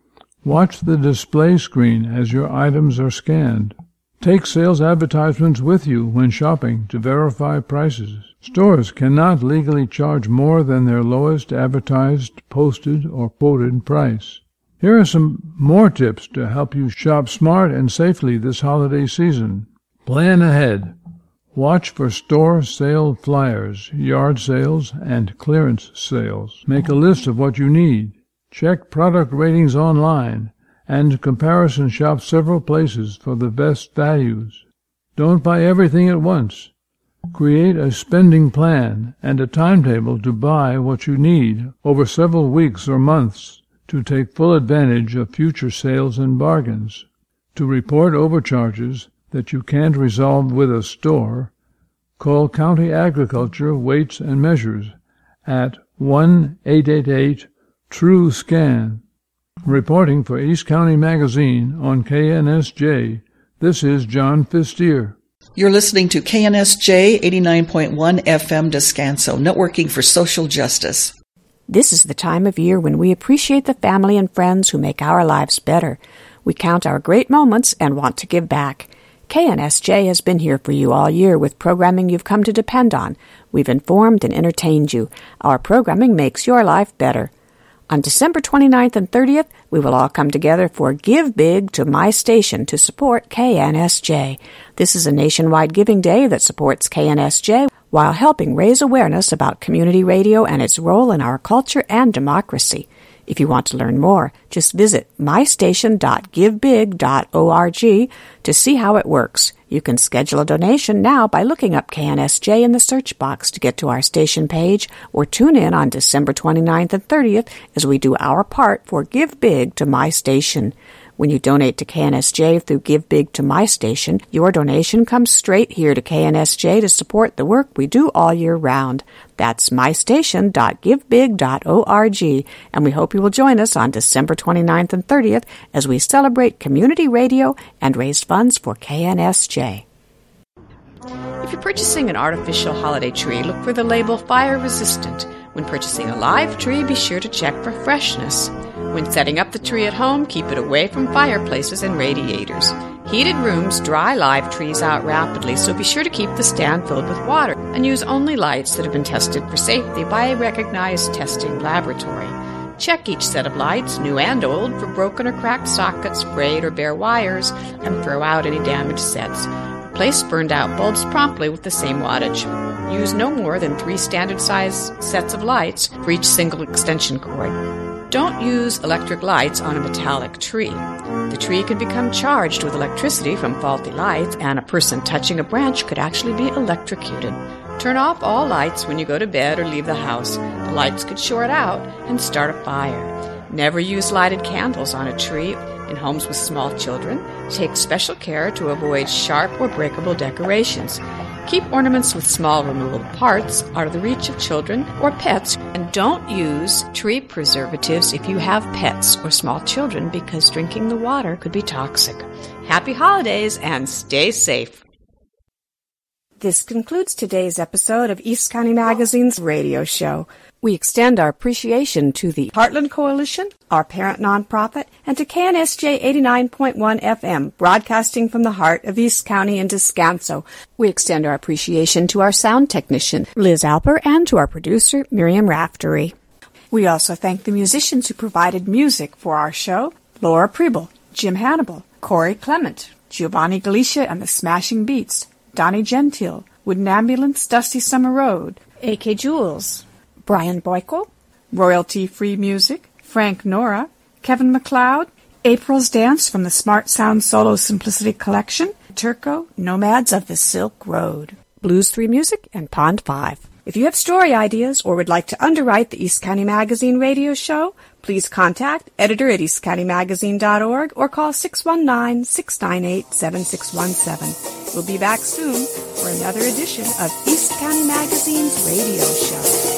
[SPEAKER 6] Watch the display screen as your items are scanned. Take sales advertisements with you when shopping to verify prices. Stores cannot legally charge more than their lowest advertised, posted, or quoted price. Here are some more tips to help you shop smart and safely this holiday season. Plan ahead. Watch for store sale flyers, yard sales, and clearance sales. Make a list of what you need. Check product ratings online, and comparison shop several places for the best values. Don't buy everything at once. Create a spending plan and a timetable to buy what you need over several weeks or months to take full advantage of future sales and bargains. To report overcharges that you can't resolve with a store, call County Agriculture Weights and Measures at one eight eight eight True Scan. Reporting for East County Magazine on K N S J, this is John Fistier.
[SPEAKER 5] You're listening to K N S J eighty-nine point one F M Descanso, networking for social justice.
[SPEAKER 2] This is the time of year when we appreciate the family and friends who make our lives better. We count our great moments and want to give back. K N S J has been here for you all year with programming you've come to depend on. We've informed and entertained you. Our programming makes your life better. On December twenty-ninth and thirtieth, we will all come together for Give Big to My Station to support K N S J. This is a nationwide giving day that supports K N S J while helping raise awareness about community radio and its role in our culture and democracy. If you want to learn more, just visit my station dot give big dot org to see how it works. You can schedule a donation now by looking up K N S J in the search box to get to our station page, or tune in on December twenty-ninth and thirtieth as we do our part for Give Big to My Station. When you donate to K N S J through Give Big to My Station, your donation comes straight here to K N S J to support the work we do all year round. That's my station dot give big dot org, and we hope you will join us on December twenty-ninth and thirtieth as we celebrate community radio and raise funds for K N S J. If you're purchasing an artificial holiday tree, look for the label Fire Resistant. When purchasing a live tree, be sure to check for freshness. When setting up the tree at home, keep it away from fireplaces and radiators. Heated rooms dry live trees out rapidly, so be sure to keep the stand filled with water and use only lights that have been tested for safety by a recognized testing laboratory. Check each set of lights, new and old, for broken or cracked sockets, frayed or bare wires, and throw out any damaged sets. Replace burned out bulbs promptly with the same wattage. Use no more than three standard size sets of lights for each single extension cord. Don't use electric lights on a metallic tree. The tree can become charged with electricity from faulty lights, and a person touching a branch could actually be electrocuted. Turn off all lights when you go to bed or leave the house. The lights could short out and start a fire. Never use lighted candles on a tree. In homes with small children, take special care to avoid sharp or breakable decorations. Keep ornaments with small removable parts out of the reach of children or pets, and don't use tree preservatives if you have pets or small children, because drinking the water could be toxic. Happy holidays and stay safe. This concludes today's episode of East County Magazine's radio show. We extend our appreciation to the Heartland Coalition, our parent nonprofit, and to K N S J eighty-nine point one F M, broadcasting from the heart of East County in Descanso. We extend our appreciation to our sound technician, Liz Alper, and to our producer, Miriam Raftery. We also thank the musicians who provided music for our show: Laura Preble, Jim Hannibal, Corey Clement, Giovanni Galicia and the Smashing Beats, Donnie Gentile, Wooden Ambulance, Dusty Summer Road, A K Jules, Brian Boykel, royalty-free music, Frank Nora, Kevin MacLeod, April's Dance from the Smart Sound Solo Simplicity Collection, Turco, Nomads of the Silk Road, Blues three Music, and Pond five. If you have story ideas or would like to underwrite the East County Magazine radio show, please contact editor at east county magazine dot org or call six one nine, six nine eight, seven six one seven. We'll be back soon for another edition of East County Magazine's radio show.